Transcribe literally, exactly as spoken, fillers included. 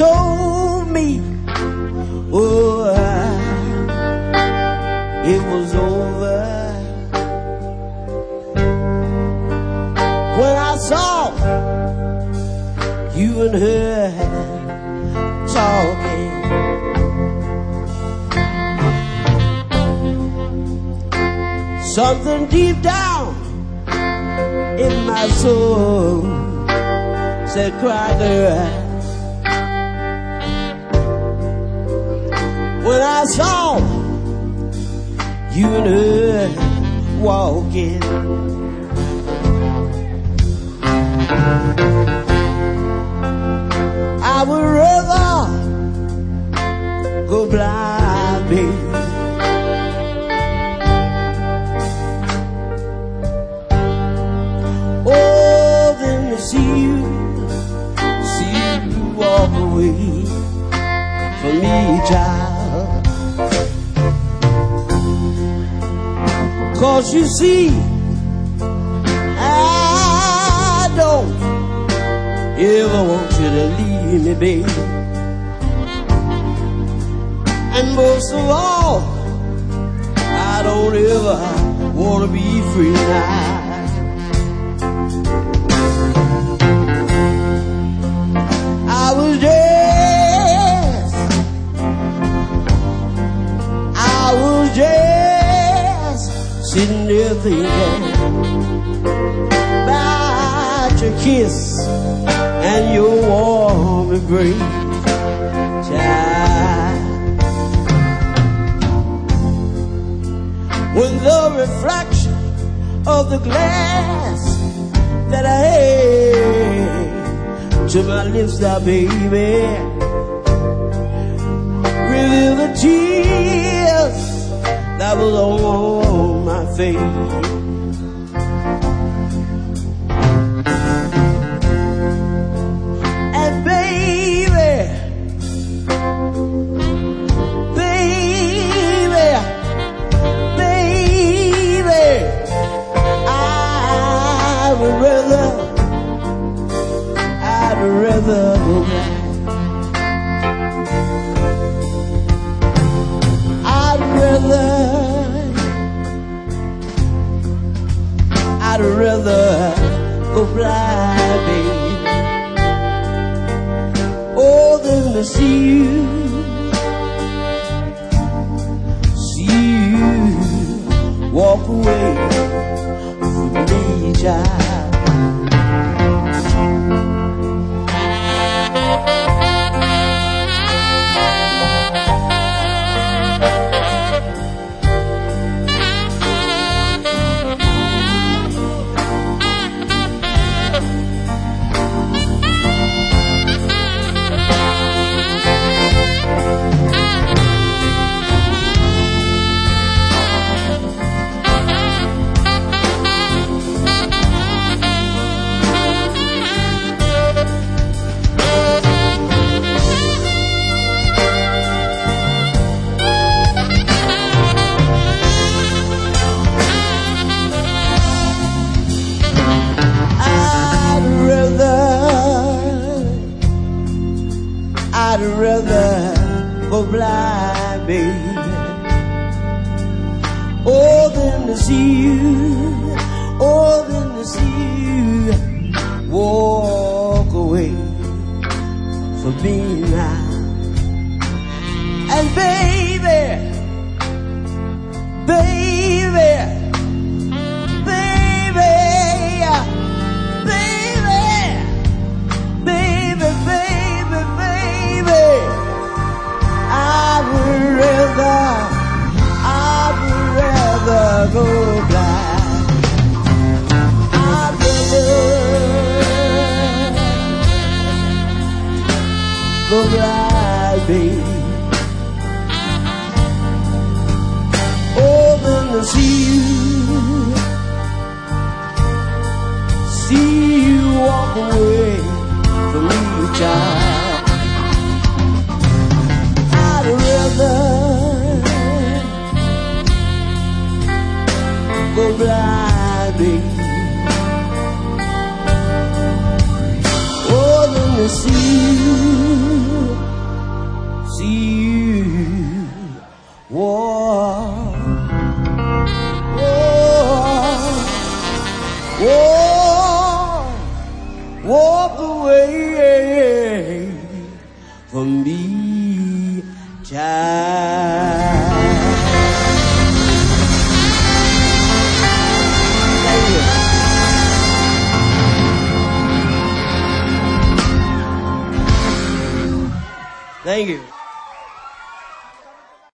told me, oh, I, it was over. When I saw you and her talking, something deep down in my soul said, cry, girl. When I saw you and her walking, I would rather go blind, baby. Oh, then to see you, see you walk away from me, child. 'Cause you see, I don't ever want you to leave me, baby. And most of all, I don't ever want to be free now. I was just, I was just sitting there thinking about your kiss and your warm embrace, child. When the reflection of the glass that I had to my lips now, baby, revealed the tears that was on my face. And baby, baby, baby, I would rather, I'd rather go back. I'd rather, I'd rather go blind, baby. Oh, than to see you, see you walk away from me, child. I'd rather go blind, baby. Oh, than to see you, oh, than to see you walk away from me now. And baby, baby, baby, baby, baby, baby, I would rather, I would rather go blind. I'd rather go blind, baby. Oh, than to see you, see you walk away from me, child. I'd rather go blind, baby. Oh, than to see you, for me, child. Thank you. Thank you.